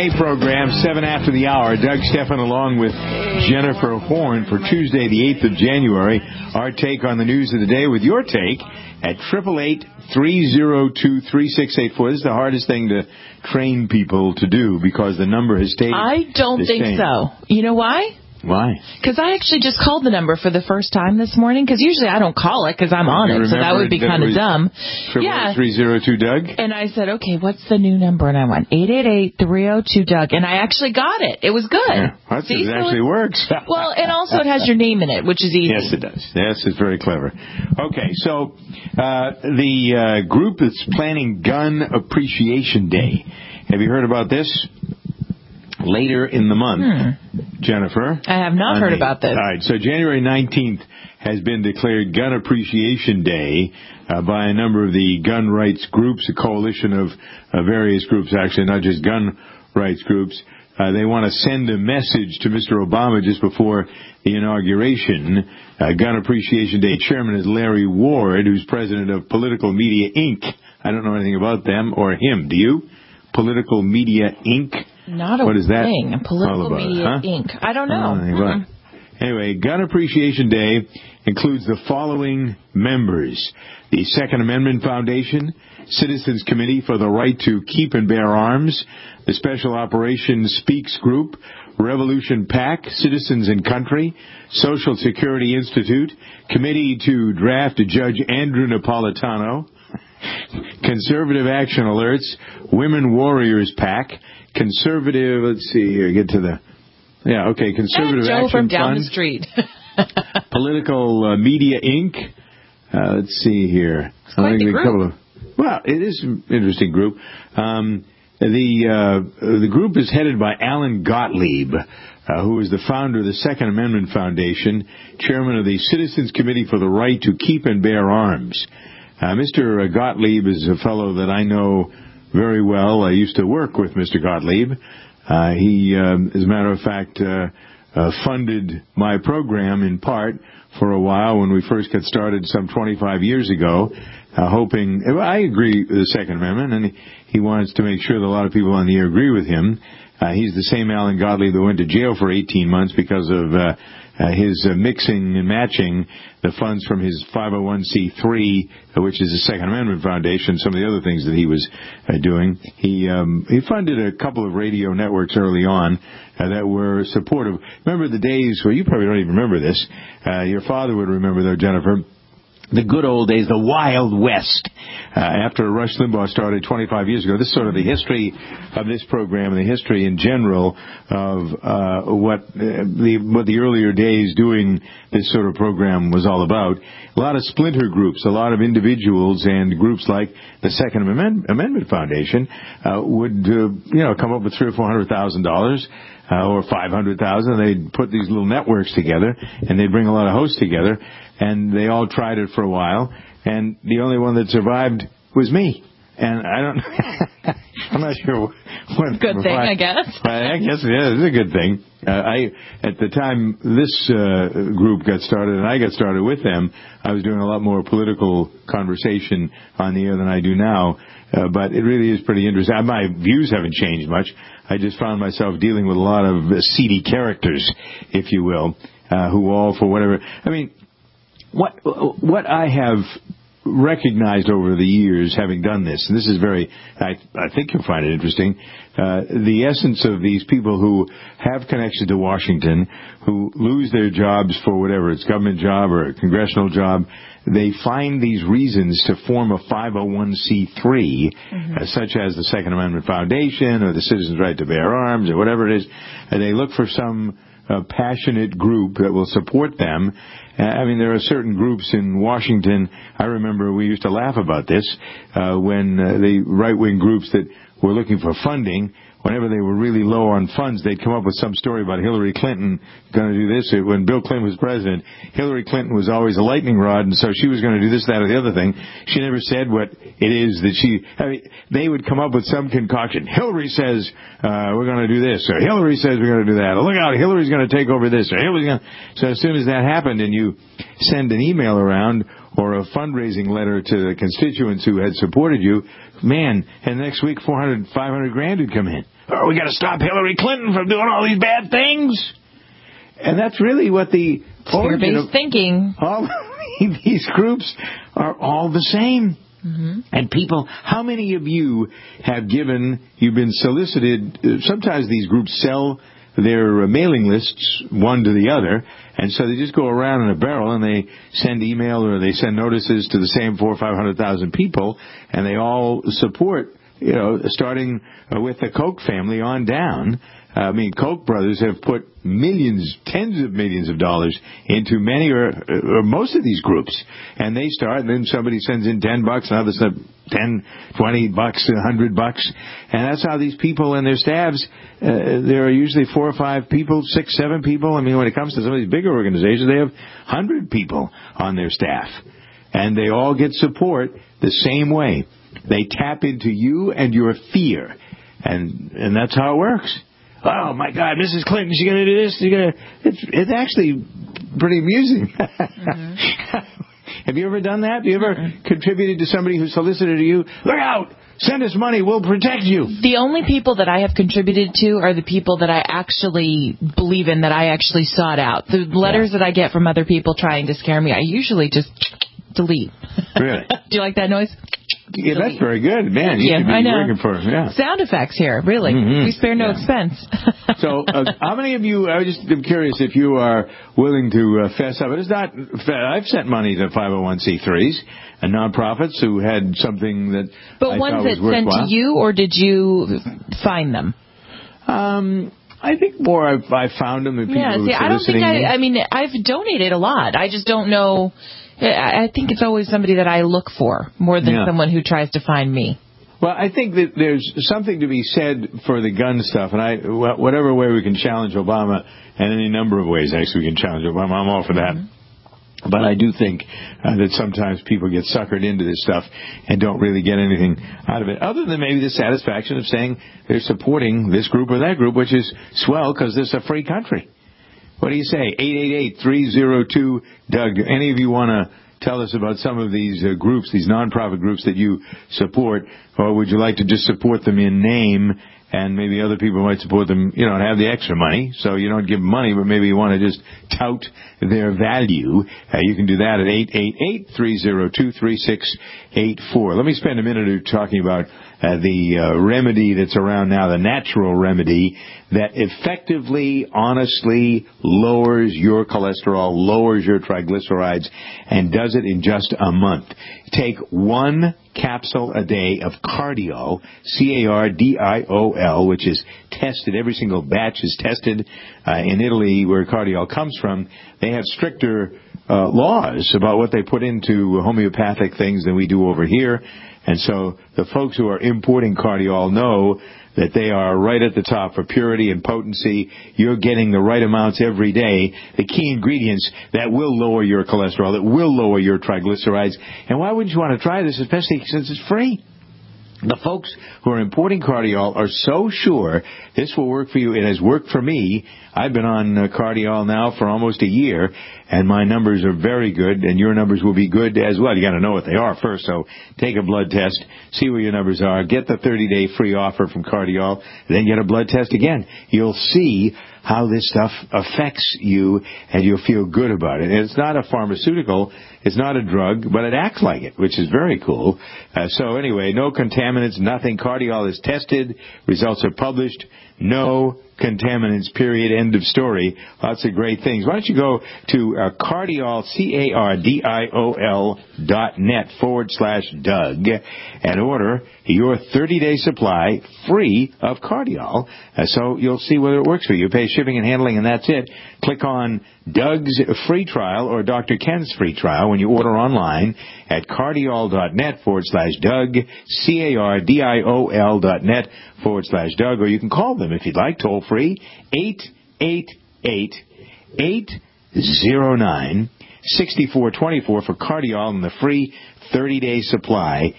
Today program, 7 after the hour. Doug Stephan along with Jennifer Horn for Tuesday, the 8th of January. Our take on the news of the day with your take at 888-302-3684. This is the hardest thing to train people to do because the number has stayed I don't think so. You know why? Why? Because I actually just called the number for the first time this morning, because usually I don't call it because I'm on it, so that would be kind of dumb. Yeah. 302-DOUG? And I said, okay, what's the new number? And I went, 888-302-DOUG. And I actually got it. It was good. Yeah, it actually works. Well, and also it has your name in it, which is easy. Yes, it does. Yes, it's very clever. Okay, so the group that's planning Gun Appreciation Day. Have you heard about this? Later in the month, Jennifer. I have not heard about this. All right, so January 19th has been declared Gun Appreciation Day by a number of the gun rights groups, a coalition of various groups, actually, not just gun rights groups. They want to send a message to Mr. Obama just before the inauguration. Gun Appreciation Day chairman is Larry Ward, who's president of Political Media, Inc. I don't know anything about them or him. Do you? Political Media, Inc.? Not a what is that? thing. Political Media, Inc. I don't know. Anyway, Gun Appreciation Day includes the following members: the Second Amendment Foundation, Citizens Committee for the Right to Keep and Bear Arms, the Special Operations Speaks Group, Revolution PAC, Citizens and Country, Social Security Institute, Committee to Draft Judge Andrew Napolitano, Conservative Action Alerts, Women Warriors PAC, Conservative, let's see here, Conservative Joe Action from down Fund, the street. Political Media Inc. Let's see here. It's quite the group. Well, it is an interesting group. The group is headed by Alan Gottlieb, who is the founder of the Second Amendment Foundation, chairman of the Citizens Committee for the Right to Keep and Bear Arms. Mr. Gottlieb is a fellow that I know very well. I used to work with Mr. Gottlieb. He, as a matter of fact, funded my program in part for a while when we first got started some 25 years ago, hoping... I agree with the Second Amendment, and he wants to make sure that a lot of people on the air agree with him. He's the same Alan Gottlieb that went to jail for 18 months because of his mixing and matching the funds from his 501c3, which is the Second Amendment Foundation, some of the other things that he was doing. He funded a couple of radio networks early on that were supportive. Remember the days where you probably don't even remember this. Your father would remember, though, Jennifer. The good old days, the Wild West, after Rush Limbaugh started 25 years ago. This is sort of the history of this program and the history in general of what the earlier days doing this sort of program was all about. A lot of splinter groups, a lot of individuals and groups like the Second Amendment Foundation would come up with $300,000 or $400,000. Or $500,000. They'd put these little networks together, and they'd bring a lot of hosts together, and they all tried it for a while, and the only one that survived was me. And I'm not sure what... Good thing, I guess. I guess, yeah, it's a good thing. At the time this group got started, and I got started with them, I was doing a lot more political conversation on the air than I do now. But it really is pretty interesting. My views haven't changed much. I just found myself dealing with a lot of seedy characters, if you will, who all for whatever... I mean, what I have recognized over the years, having done this, and this is very... I think you'll find it interesting, the essence of these people who have connection to Washington, who lose their jobs for whatever, it's a government job or a congressional job, they find these reasons to form a 501c3, such as the Second Amendment Foundation or the Citizens' Right to Bear Arms or whatever it is, and they look for some passionate group that will support them. I mean, there are certain groups in Washington, I remember we used to laugh about this, when the right-wing groups that were looking for funding, whenever they were really low on funds, they'd come up with some story about Hillary Clinton going to do this. When Bill Clinton was president, Hillary Clinton was always a lightning rod, and so she was going to do this, that, or the other thing. She never said what it is that they would come up with some concoction. Hillary says, we're going to do this, or Hillary says we're going to do that, or look out, Hillary's going to take over this, or Hillary's going to... So as soon as that happened and you send an email around or a fundraising letter to the constituents who had supported you, man, and next week $400,000, $500,000 would come in. Oh, we got to stop Hillary Clinton from doing all these bad things. And that's really what the fear-based thinking. All these groups are all the same. Mm-hmm. And people, how many of you have you've been solicited, sometimes these groups sell their mailing lists one to the other, and so they just go around in a barrel and they send email or they send notices to the same 400,000 or 500,000 people, and they all support, starting with the Koch family on down. I mean, Koch brothers have put millions, tens of millions of dollars into many or most of these groups. And they start, and then somebody sends in $10, others send $10, $20, $100. And that's how these people and their staffs, there are usually 4 or 5 people, 6, 7 people. I mean, when it comes to some of these bigger organizations, they have 100 people on their staff. And they all get support the same way. They tap into you and your fear. And that's how it works. Oh, my God, Mrs. Clinton, she's going to do this. It's actually pretty amusing. Mm-hmm. Have you ever done that? Have you ever contributed to somebody who solicited you? Look out! Send us money. We'll protect you. The only people that I have contributed to are the people that I actually believe in, that I actually sought out. The letters that I get from other people trying to scare me, I usually just delete. Really? Do you like that noise? Yeah, that's very good. Man, you should be working for sound effects here, really. Mm-hmm. We spare no expense. So, how many of you, I just am curious if you are willing to fess up. It's not, I've sent money to 501c3s and nonprofits who had something that But I ones thought was that worthwhile. sent to you, or did you find them? I think more I found them than people who were I don't think me. I mean, I've donated a lot. I just don't know. I think it's always somebody that I look for more than someone who tries to find me. Well, I think that there's something to be said for the gun stuff, and whatever way we can challenge Obama, and any number of ways actually we can challenge Obama, I'm all for that. Mm-hmm. But I do think that sometimes people get suckered into this stuff and don't really get anything out of it, other than maybe the satisfaction of saying they're supporting this group or that group, which is swell because it's a free country. What do you say? 888-302-DOUG. Any of you want to tell us about some of these groups, these nonprofit groups that you support, or would you like to just support them in name, and maybe other people might support them, and have the extra money, so you don't give them money, but maybe you want to just tout their value. You can do that at 888-302-3684. Let me spend a minute or two talking about the remedy that's around now, the natural remedy that effectively, honestly lowers your cholesterol, lowers your triglycerides, and does it in just a month. Take 1 capsule a day of Cardiol, Cardiol, which is tested. Every single batch is tested in Italy, where Cardiol comes from. They have stricter laws about what they put into homeopathic things than we do over here. And so the folks who are importing Cardiol know that they are right at the top for purity and potency. You're getting the right amounts every day, the key ingredients that will lower your cholesterol, that will lower your triglycerides. And why wouldn't you want to try this, especially since it's free? The folks who are importing Cardiol are so sure this will work for you. It has worked for me. I've been on Cardiol now for almost a year, and my numbers are very good, and your numbers will be good as well. You got to know what they are first, so take a blood test, see where your numbers are, get the 30-day free offer from Cardiol, then get a blood test again. You'll see how this stuff affects you, and you'll feel good about it. And it's not a pharmaceutical, it's not a drug, but it acts like it, which is very cool. So anyway, no contaminants, nothing. Cardiol is tested, results are published, no contaminants, period, end of story. Lots of great things. Why don't you go to Cardiol, Cardiol.net/Doug, and order your 30-day supply free of Cardiol. So you'll see whether it works for you. You pay shipping and handling, and that's it. Click on Doug's free trial or Dr. Ken's free trial when you order online at Cardiol.net/Doug, Cardiol.net/Doug, or you can call them if you'd like, toll free, 888-809-6424 for Cardiol and the free 30-day supply,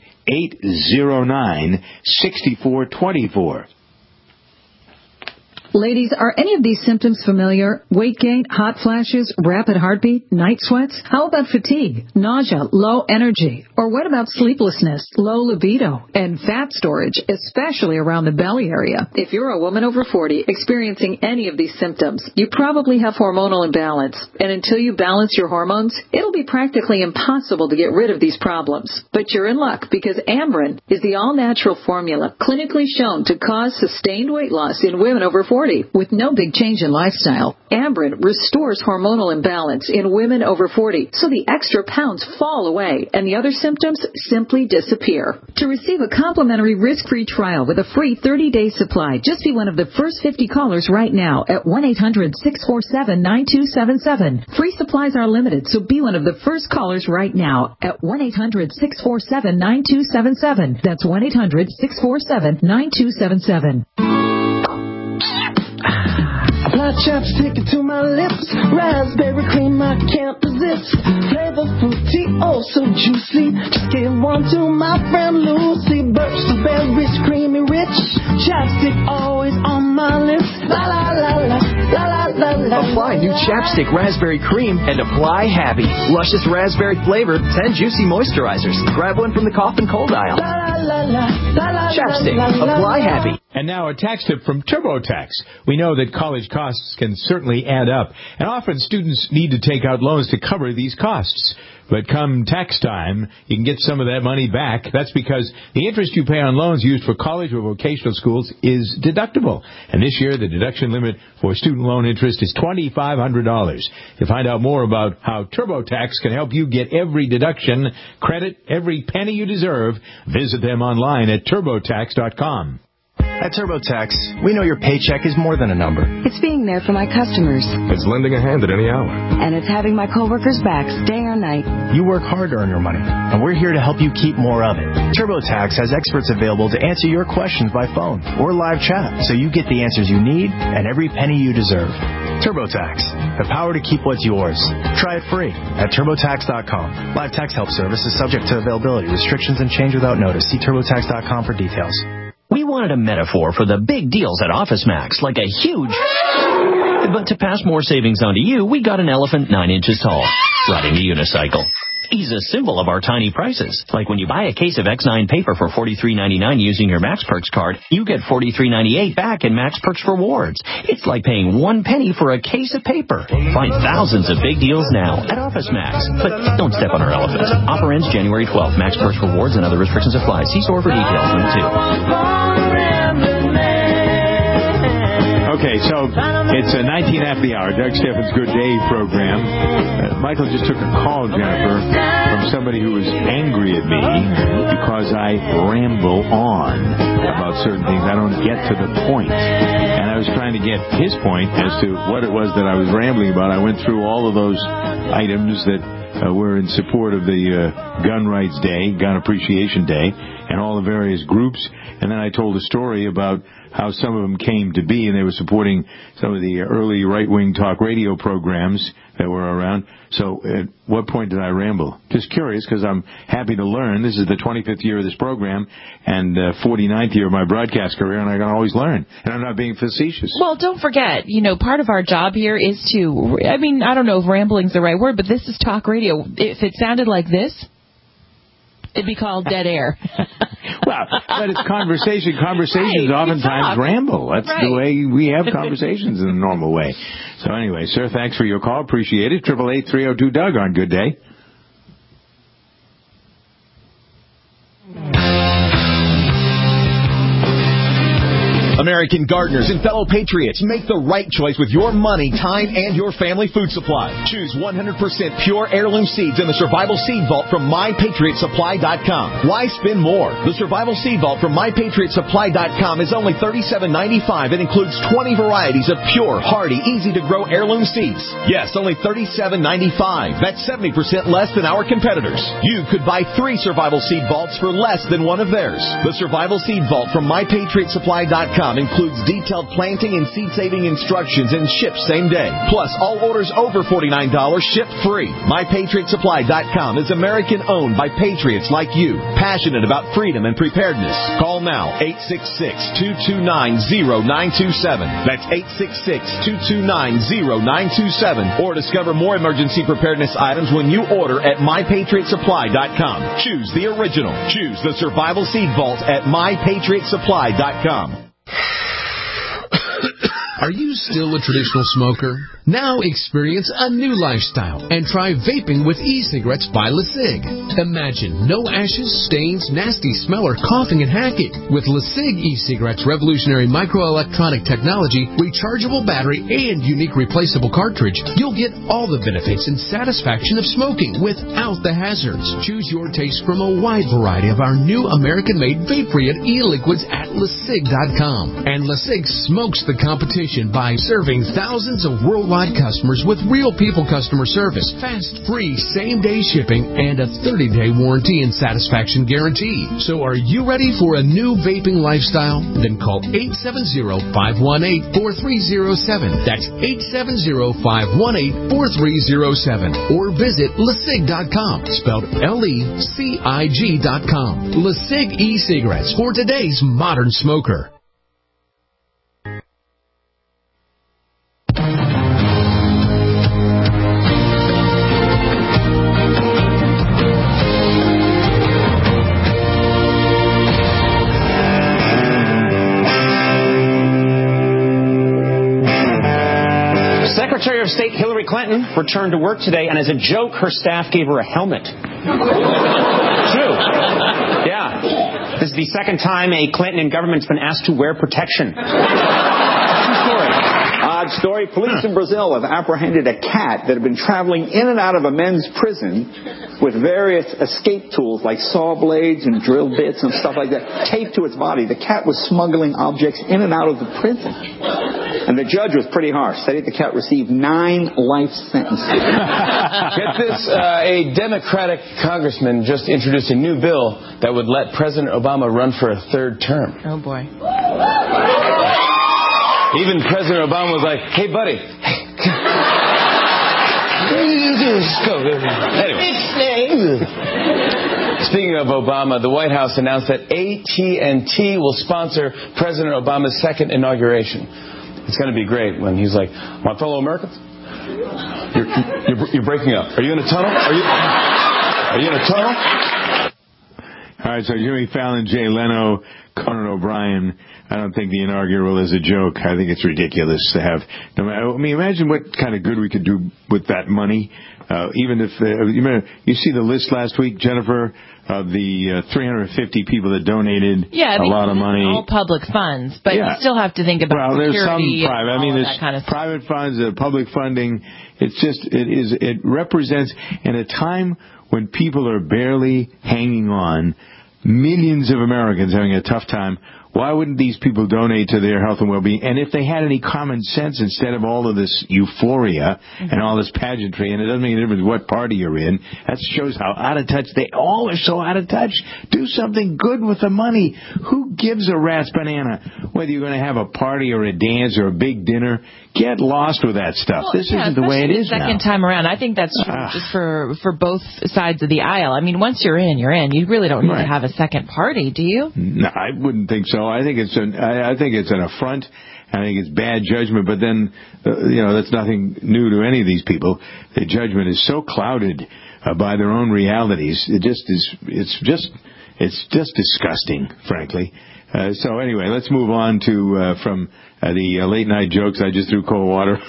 888-809-6424. Ladies, are any of these symptoms familiar? Weight gain, hot flashes, rapid heartbeat, night sweats? How about fatigue, nausea, low energy? Or what about sleeplessness, low libido, and fat storage, especially around the belly area? If you're a woman over 40 experiencing any of these symptoms, you probably have hormonal imbalance. And until you balance your hormones, it'll be practically impossible to get rid of these problems. But you're in luck because Amberen is the all-natural formula clinically shown to cause sustained weight loss in women over 40 with no big change in lifestyle. Amberen restores hormonal imbalance in women over 40 so the extra pounds fall away and the other symptoms simply disappear. To receive a complimentary risk-free trial with a free 30-day supply, just be one of the first 50 callers right now at 1-800-647-9277. Free supplies are limited, so be one of the first callers right now at 1-800-647-9277. That's 1-800-647-9277. Apply chapstick to my lips, raspberry cream I can't resist. Flavor fruity, oh so juicy. Just give one to my friend Lucy. Birch berries, creamy, rich. Chapstick always on my lips. La la la la, la la la la. Apply new chapstick raspberry cream and apply happy. Luscious raspberry flavor, 10 juicy moisturizers. Grab one from the cough and cold aisle. La la la, la la. Chapstick, apply happy. And now a tax tip from TurboTax. We know that college costs can certainly add up, and often students need to take out loans to cover these costs. But come tax time, you can get some of that money back. That's because the interest you pay on loans used for college or vocational schools is deductible. And this year, the deduction limit for student loan interest is $2,500. To find out more about how TurboTax can help you get every deduction, credit every penny you deserve, visit them online at TurboTax.com. At TurboTax, we know your paycheck is more than a number. It's being there for my customers. It's lending a hand at any hour. And it's having my coworkers' backs day or night. You work hard to earn your money, and we're here to help you keep more of it. TurboTax has experts available to answer your questions by phone or live chat, so you get the answers you need and every penny you deserve. TurboTax, the power to keep what's yours. Try it free at TurboTax.com. Live tax help service is subject to availability, restrictions, and change without notice. See TurboTax.com for details. We wanted a metaphor for the big deals at OfficeMax, like a huge... But to pass more savings on to you, we got an elephant 9 inches tall, riding a unicycle. He's a symbol of our tiny prices. Like when you buy a case of X9 paper for $43.99 using your MaxPerks card, you get $43.98 back in MaxPerks rewards. It's like paying 1 penny for a case of paper. Find thousands of big deals now at OfficeMax. But don't step on our elephant. Offer ends January 12th. MaxPerks rewards and other restrictions apply. See store for details. Link 2. Okay, so it's 19 after the hour, Doug Steffens' Good Day program. Michael just took a call, Jennifer, from somebody who was angry at me because I ramble on about certain things. I don't get to the point. And I was trying to get his point as to what it was that I was rambling about. I went through all of those items that were in support of the Gun Rights Day, Gun Appreciation Day, and all the various groups. And then I told a story about how some of them came to be, and they were supporting some of the early right-wing talk radio programs that were around. So at what point did I ramble? Just curious, because I'm happy to learn. This is the 25th year of this program and 49th year of my broadcast career, and I can always learn. And I'm not being facetious. Well, don't forget, part of our job here is to, I don't know if rambling's the right word, but this is talk radio. If it sounded like this, it'd be called dead air. Well, but it's conversation. Conversations oftentimes ramble. That's the way we have conversations in a normal way. So anyway, sir, thanks for your call. Appreciate it. 888-302-DOUG on Good Day. American gardeners and fellow patriots, make the right choice with your money, time, and your family food supply. Choose 100% pure heirloom seeds in the Survival Seed Vault from MyPatriotSupply.com. Why spend more? The Survival Seed Vault from MyPatriotSupply.com is only $37.95 and includes 20 varieties of pure, hardy, easy-to-grow heirloom seeds. Yes, only $37.95. That's 70% less than our competitors. You could buy 3 Survival Seed Vaults for less than one of theirs. The Survival Seed Vault from MyPatriotSupply.com MyPatriotSupply.com includes detailed planting and seed-saving instructions and ships same day. Plus, all orders over $49 ship free. MyPatriotSupply.com is American-owned by patriots like you, passionate about freedom and preparedness. Call now, 866-229-0927. That's 866-229-0927. Or discover more emergency preparedness items when you order at MyPatriotSupply.com. Choose the original. Choose the Survival Seed Vault at MyPatriotSupply.com. Are you still a traditional smoker? Now experience a new lifestyle and try vaping with e-cigarettes by LeSig. Imagine no ashes, stains, nasty smell, or coughing and hacking. With LeSig e-cigarettes' revolutionary microelectronic technology, rechargeable battery, and unique replaceable cartridge, you'll get all the benefits and satisfaction of smoking without the hazards. Choose your taste from a wide variety of our new American-made vape-free e-liquids at LeSig.com. And LeSig smokes the competition by serving thousands of worldwide customers with real people customer service, fast, free, same-day shipping, and a 30-day warranty and satisfaction guarantee. So are you ready for a new vaping lifestyle? Then call 870-518-4307. That's 870-518-4307. Or visit LeSig.com, spelled LECIG.com. LeSig e-cigarettes for today's modern smoker. Secretary of State Hillary Clinton returned to work today, and as a joke, her staff gave her a helmet. True. Yeah. This is the second time a Clinton in government's been asked to wear protection. Odd story. Police in Brazil have apprehended a cat that had been traveling in and out of a men's prison with various escape tools like saw blades and drill bits and stuff like that taped to its body. The cat was smuggling objects in and out of the prison. And the judge was pretty harsh. Said the cat received 9 life sentences. Get this, a Democratic congressman just introduced a new bill that would let President Obama run for a 3rd term. Oh, boy. Even President Obama was like, hey, buddy. Anyway. Speaking of Obama, the White House announced that AT&T will sponsor President Obama's 2nd inauguration. It's going to be great when he's like, my fellow Americans, you're breaking up. Are you in a tunnel? Are you in a tunnel? All right, so Jimmy Fallon, Jay Leno, Conan O'Brien. I don't think the inaugural is a joke. I think it's ridiculous to have. I mean, imagine what kind of good we could do with that money. Even if you see the list last week, Jennifer, of the 350 people that donated a lot of money. All public funds, but you still have to think about security. There's some private. I mean, there's kind of private funds, public funding. It represents in a time when people are barely hanging on, millions of Americans having a tough time. Why wouldn't these people donate to their health and well-being? And if they had any common sense instead of all of this euphoria and all this pageantry, and it doesn't make any difference what party you're in, that shows how out of touch they all are. So out of touch. Do something good with the money. Who gives a rat's banana? Whether you're going to have a party or a dance or a big dinner, get lost with that stuff. Well, this isn't the way it is now. Second time around, I think that's true just for both sides of the aisle. I mean, once you're in, you're in. You really don't need to have a second party, do you? No, I wouldn't think so. I think it's an affront. I think it's bad judgment. But then, that's nothing new to any of these people. The judgment is so clouded by their own realities. It's just disgusting, frankly. So anyway, let's move on to from the late night jokes. I just threw cold water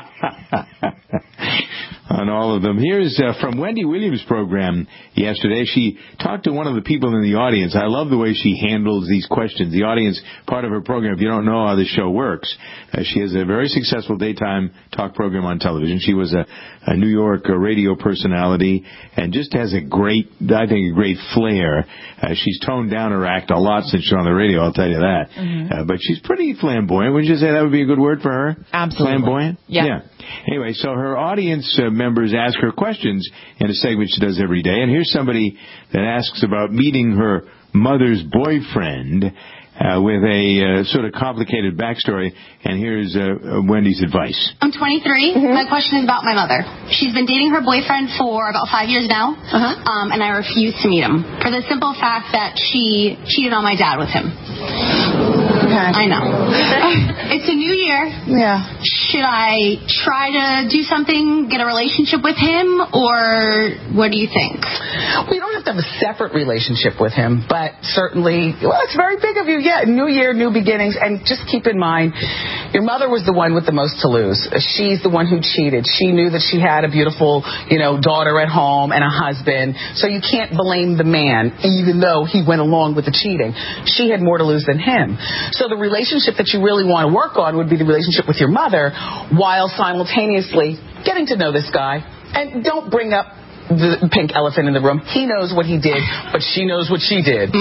on all of them. Here's from Wendy Williams' program yesterday. She talked to one of the people in the audience. I love the way she handles these questions. The audience, part of her program, if you don't know how this show works, she has a very successful daytime talk program on television. She was a New York radio personality and just has a great flair. She's toned down her act a lot since she's on the radio, I'll tell you that. Mm-hmm. But she's pretty flamboyant. Wouldn't you say that would be a good word for her? Absolutely. Flamboyant? Yeah. Anyway, so her audience members ask her questions in a segment she does every day. And here's somebody that asks about meeting her mother's boyfriend. with a sort of complicated backstory. And here's Wendy's advice. I'm 23. My question is about my mother. She's been dating her boyfriend for about 5 years now, and I refuse to meet him for the simple fact that she cheated on my dad with him. I know. It's a new year. Yeah. Should I try to do something, get a relationship with him, or what do you think? Well, you don't have to have a separate relationship with him, but certainly, well, it's very big of you. Yeah, new year, new beginnings, and just keep in mind, your mother was the one with the most to lose. She's the one who cheated. She knew that she had a beautiful, daughter at home and a husband, so you can't blame the man, even though he went along with the cheating. She had more to lose than him. So the relationship that you really want to work on would be the relationship with your mother, while simultaneously getting to know this guy. And don't bring up the pink elephant in the room. He knows what he did, but she knows what she did.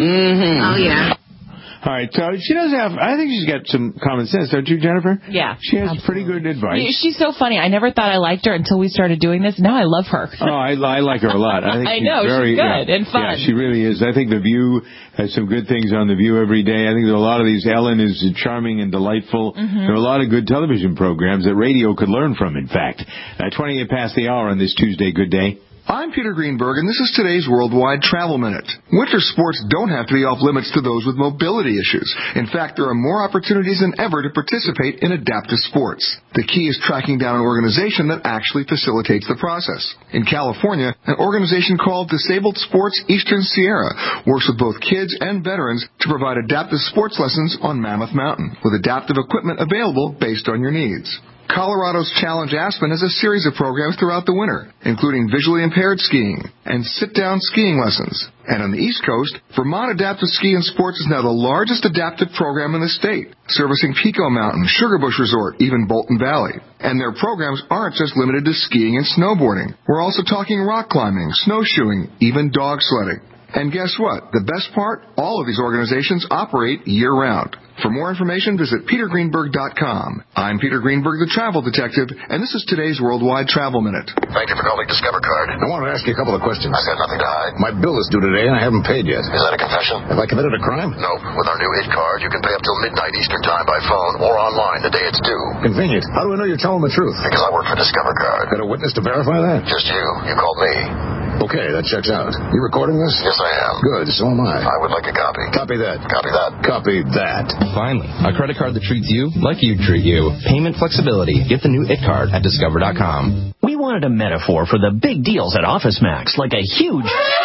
Oh, yeah. All right, so she does have, I think she's got some common sense, don't you, Jennifer? Yeah. She has pretty good advice. She's so funny. I never thought I liked her until we started doing this. Now I love her. Oh, I like her a lot. I think she's good and fun. Yeah, she really is. I think The View has some good things on The View every day. I think there are a lot of these. Ellen is charming and delightful. There are a lot of good television programs that radio could learn from, in fact. 28 past the hour on this Tuesday. Good day. I'm Peter Greenberg, and this is today's Worldwide Travel Minute. Winter sports don't have to be off limits to those with mobility issues. In fact, there are more opportunities than ever to participate in adaptive sports. The key is tracking down an organization that actually facilitates the process. In California, an organization called Disabled Sports Eastern Sierra works with both kids and veterans to provide adaptive sports lessons on Mammoth Mountain, with adaptive equipment available based on your needs. Colorado's Challenge Aspen has a series of programs throughout the winter, including visually impaired skiing and sit-down skiing lessons. And on the East Coast, Vermont Adaptive Ski and Sports is now the largest adaptive program in the state, servicing Pico Mountain, Sugarbush Resort, even Bolton Valley. And their programs aren't just limited to skiing and snowboarding. We're also talking rock climbing, snowshoeing, even dog sledding. And guess what? The best part? All of these organizations operate year-round. For more information, visit petergreenberg.com. I'm Peter Greenberg, the travel detective, and this is today's Worldwide Travel Minute. Thank you for calling Discover Card. I wanted to ask you a couple of questions. I've got nothing to hide. My bill is due today, and I haven't paid yet. Is that a confession? Have I committed a crime? Nope. With our new IT card, you can pay up till midnight Eastern Time by phone or online the day it's due. Convenient. How do I know you're telling the truth? Because I work for Discover Card. Got a witness to verify that? Just you. You called me. Okay, that checks out. You recording this? Yes, I am. Good, so am I. I would like a copy. Copy that. Copy that. Copy that. Finally, a credit card that treats you like you treat you. Payment flexibility. Get the new IT card at Discover.com. We wanted a metaphor for the big deals at OfficeMax, like a huge...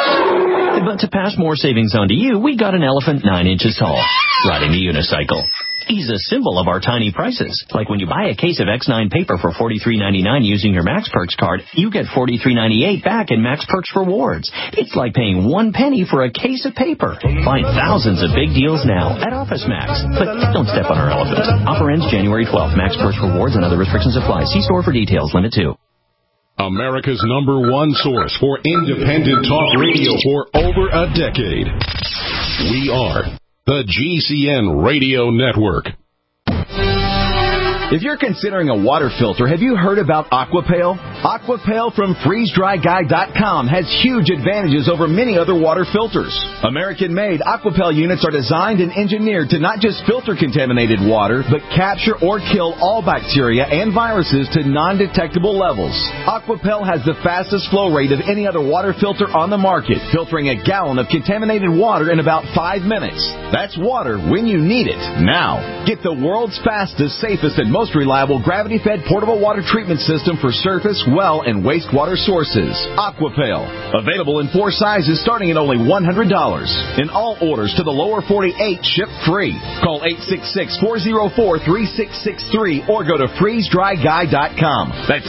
But to pass more savings on to you, we got an elephant 9 inches tall, riding a unicycle. He's a symbol of our tiny prices. Like when you buy a case of X9 paper for $43.99 using your Max Perks card, you get $43.98 back in Max Perks rewards. It's like paying 1 penny for a case of paper. Find thousands of big deals now at OfficeMax. But don't step on our elephant. Offer ends January 12th. Max Perks rewards and other restrictions apply. See store for details. Limit 2. America's #1 source for independent talk radio for over a decade. We are the GCN Radio Network. If you're considering a water filter, have you heard about Aquapail? Aquapail from FreezeDryGuy.com has huge advantages over many other water filters. American-made Aquapail units are designed and engineered to not just filter contaminated water, but capture or kill all bacteria and viruses to non-detectable levels. Aquapail has the fastest flow rate of any other water filter on the market, filtering a gallon of contaminated water in about 5 minutes. That's water when you need it, now. Get the world's fastest, safest, and most reliable gravity-fed portable water treatment system for surface, well, and wastewater sources. Aquapail. Available in 4 sizes starting at only $100. And all orders to the lower 48 ship free. Call 866-404-3663 or go to freezedryguy.com. That's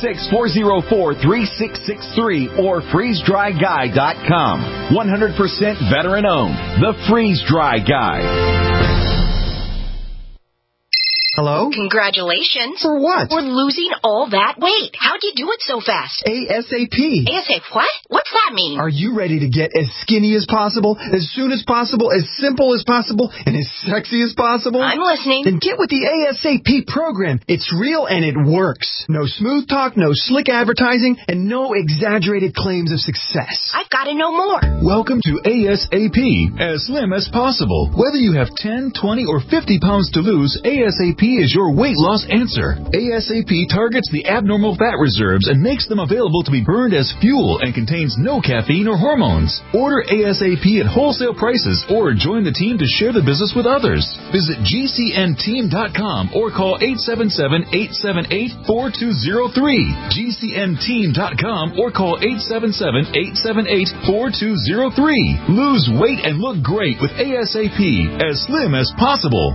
866-404-3663 or freezedryguy.com. 100% veteran owned. The Freeze Dry Guy. Hello? Congratulations. For what? For losing all that weight. How'd you do it so fast? ASAP. ASAP what? What's that mean? Are you ready to get as skinny as possible, as soon as possible, as simple as possible, and as sexy as possible? I'm listening. Then get with the ASAP program. It's real and it works. No smooth talk, no slick advertising, and no exaggerated claims of success. I've got to know more. Welcome to ASAP, as slim as possible. Whether you have 10, 20, or 50 pounds to lose, ASAP is your weight loss answer. ASAP targets the abnormal fat reserves and makes them available to be burned as fuel and contains no caffeine or hormones. Order ASAP at wholesale prices or join the team to share the business with others. Visit GCNteam.com or call 877-878-4203. GCNteam.com or call 877-878-4203. Lose weight and look great with ASAP, as slim as possible.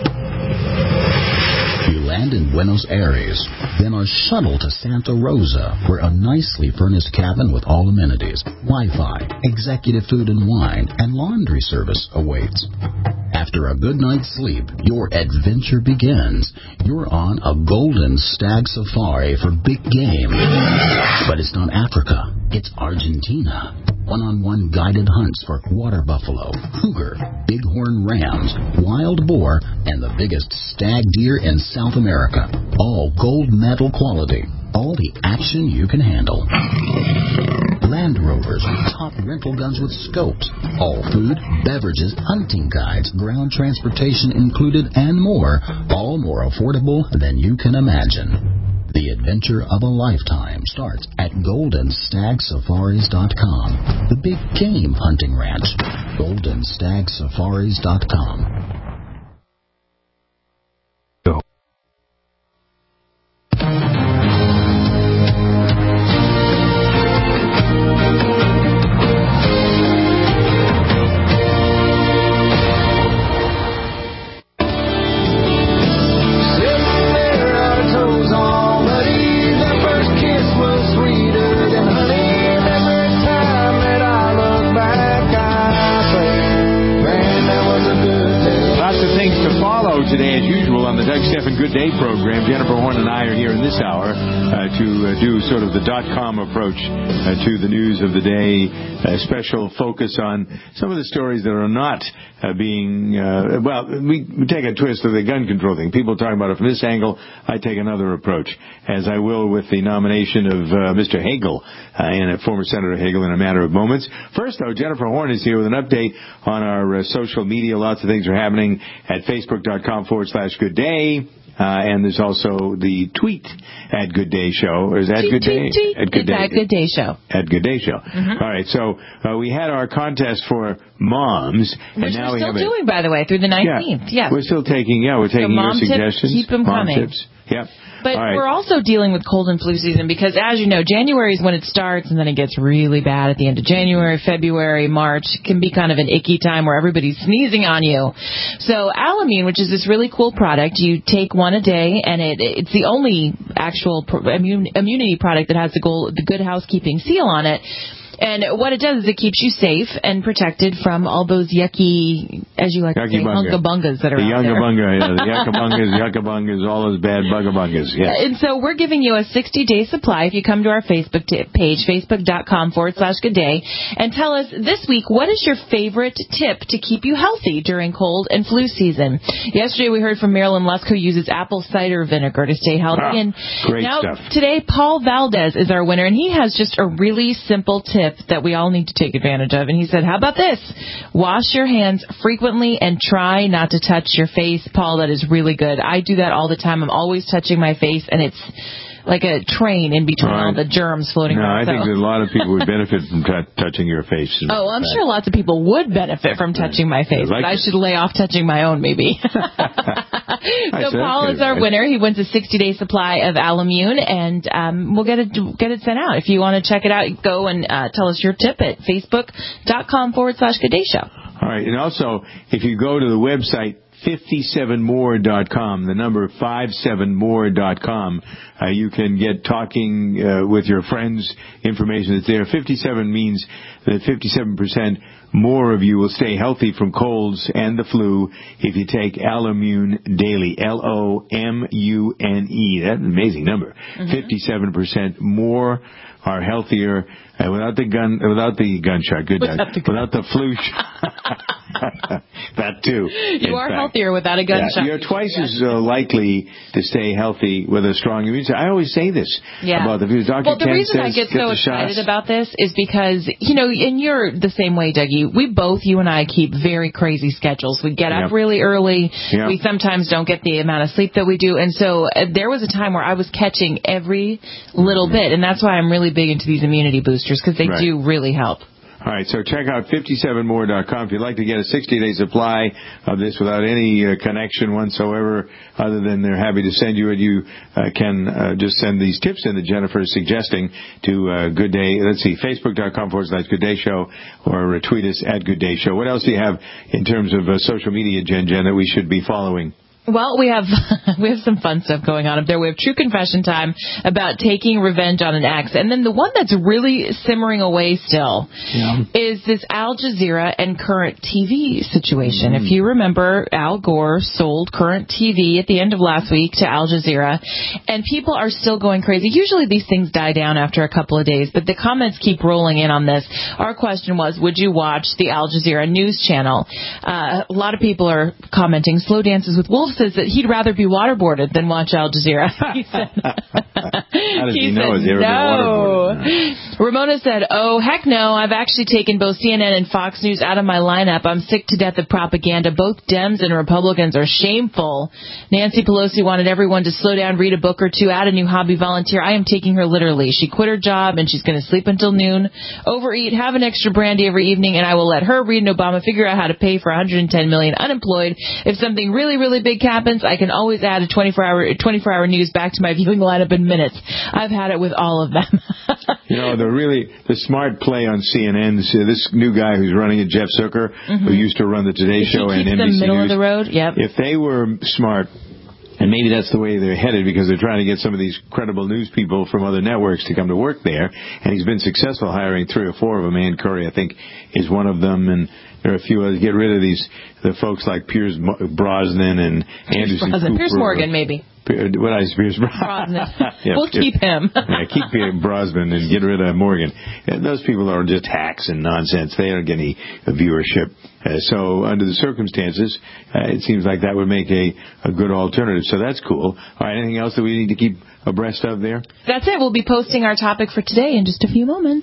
You land in Buenos Aires, then are shuttled to Santa Rosa, where a nicely furnished cabin with all amenities, Wi-Fi, executive food and wine, and laundry service awaits. After a good night's sleep, your adventure begins. You're on a golden stag safari for big game. But it's not Africa, it's Argentina. One-on-one guided hunts for water buffalo, cougar, bighorn rams, wild boar, and the biggest stag deer in South America. All gold medal quality. All the action you can handle. Land Rovers, top rental guns with scopes. All food, beverages, hunting guides, ground transportation included, and more. All more affordable than you can imagine. The adventure of a lifetime starts at GoldenStagSafaris.com. The big game hunting ranch. GoldenStagSafaris.com. Today, as usual, on the Doug Stephan Good Day program, Jennifer Horn and I are here in this hour to do sort of the .com approach to the news of the day, a special focus on some of the stories that are not being, we take a twist of the gun control thing. People talking about it from this angle. I take another approach, as I will with the nomination of Mr. Hagel and former Senator Hagel in a matter of moments. First, though, Jennifer Horn is here with an update on our social media. Lots of things are happening at Facebook.com/Good Day. And there's also the tweet at Good Day Show. Or is that Good Day? At Good Day Show. At Good Day Show. Mm-hmm. All right. So we had our contest for moms, which and now we're we still have doing, by the way, through the 19th. Yeah. We're still taking. We're taking your suggestions. Keep them mom coming. tips. Yep. But we're also dealing with cold and flu season because, as you know, January is when it starts, and then it gets really bad at the end of January, February, March. Can be kind of an icky time where everybody's sneezing on you. So Alamune, which is this really cool product, you take one a day, and it's the only actual immunity product that has the Good Housekeeping seal on it. And what it does is it keeps you safe and protected from all those yucky, as you like to say, hunkabungas that are out there. The yuckabungas, all those bad bugabungas. Yes. And so we're giving you a 60-day supply if you come to our Facebook page, facebook.com/Good Day, and tell us this week, what is your favorite tip to keep you healthy during cold and flu season? Yesterday we heard from Marilyn Lusk, who uses apple cider vinegar to stay healthy. And great now stuff. Today, Paul Valdez is our winner, and he has just a really simple tip that we all need to take advantage of. And he said, how about this? Wash your hands frequently and try not to touch your face. Paul, that is really good. I do that all the time. I'm always touching my face, and it's like a train in between all the germs floating around. I think that a lot of people would benefit from touching your face. Oh, I'm sure lots of people would benefit from touching my face, but I should lay off touching my own, maybe. So Paul is our winner. He wins a 60-day supply of Alamune, and we'll get it sent out. If you want to check it out, go and tell us your tip at facebook.com/Good Day Show. All right, and also, if you go to the website 57more.com. The number 57more.com. You can get talking with your friends. Information that's there. 57 means that 57% more of you will stay healthy from colds and the flu if you take Alomune daily. Lomune. That's an amazing number. 57% more are healthier without the gunshot. Good. Without the flu shot. That too. You are healthier without a gunshot. You're twice as likely to stay healthy with a strong immune system. I always say this about the flu. Dr. The Ken reason says, I get so excited shots. about this is because, and you're the same way, Dougie. You and I keep very crazy schedules. We get up really early. Yep. We sometimes don't get the amount of sleep that we do. And so there was a time where I was catching every little bit. And that's why I'm really big into these immunity boosters, because they do really help. All right, so check out 57more.com if you'd like to get a 60-day supply of this without any connection whatsoever, other than they're happy to send you it. You can just send these tips in that Jennifer is suggesting to Good Day. Let's see, Facebook.com/Good Day Show, or tweet us at Good Day Show. What else do you have in terms of social media, Jen, that we should be following? Well, we have some fun stuff going on up there. We have True Confession Time about taking revenge on an ex. And then the one that's really simmering away still is this Al Jazeera and Current TV situation. If you remember, Al Gore sold Current TV at the end of last week to Al Jazeera, and people are still going crazy. Usually these things die down after a couple of days, but the comments keep rolling in on this. Our question was, would you watch the Al Jazeera news channel? A lot of people are commenting. Slow Dances with Wolves says that he'd rather be waterboarded than watch Al Jazeera. He said, How does he know? Has he ever been waterboarded? Ramona said, oh, heck no. I've actually taken both CNN and Fox News out of my lineup. I'm sick to death of propaganda. Both Dems and Republicans are shameful. Nancy Pelosi wanted everyone to slow down, read a book or two, add a new hobby, volunteer. I am taking her literally. She quit her job and she's going to sleep until noon, overeat, have an extra brandy every evening, and I will let her, Reid, and Obama figure out how to pay for 110 million unemployed. If something really, really big happens, I can always add a 24-hour news back to my viewing lineup in minutes. I've had it with all of them. The smart play on CNN, this new guy who's running it, Jeff Zucker, who used to run the Today Show and NBC News. Middle of the road. Yep. If they were smart, and maybe that's the way they're headed, because they're trying to get some of these credible news people from other networks to come to work there, and he's been successful hiring 3 or 4 of them. Ann Curry, I think, is one of them, and there are a few others. Get rid of the folks like Piers Brosnan and Anderson Cooper. Piers Morgan, maybe. What is Piers Brosnan? We'll keep him. Keep Brosnan and get rid of Morgan. Those people are just hacks and nonsense. They don't get any viewership. So under the circumstances, it seems like that would make a good alternative. So that's cool. All right, anything else that we need to keep abreast of there? That's it. We'll be posting our topic for today in just a few moments.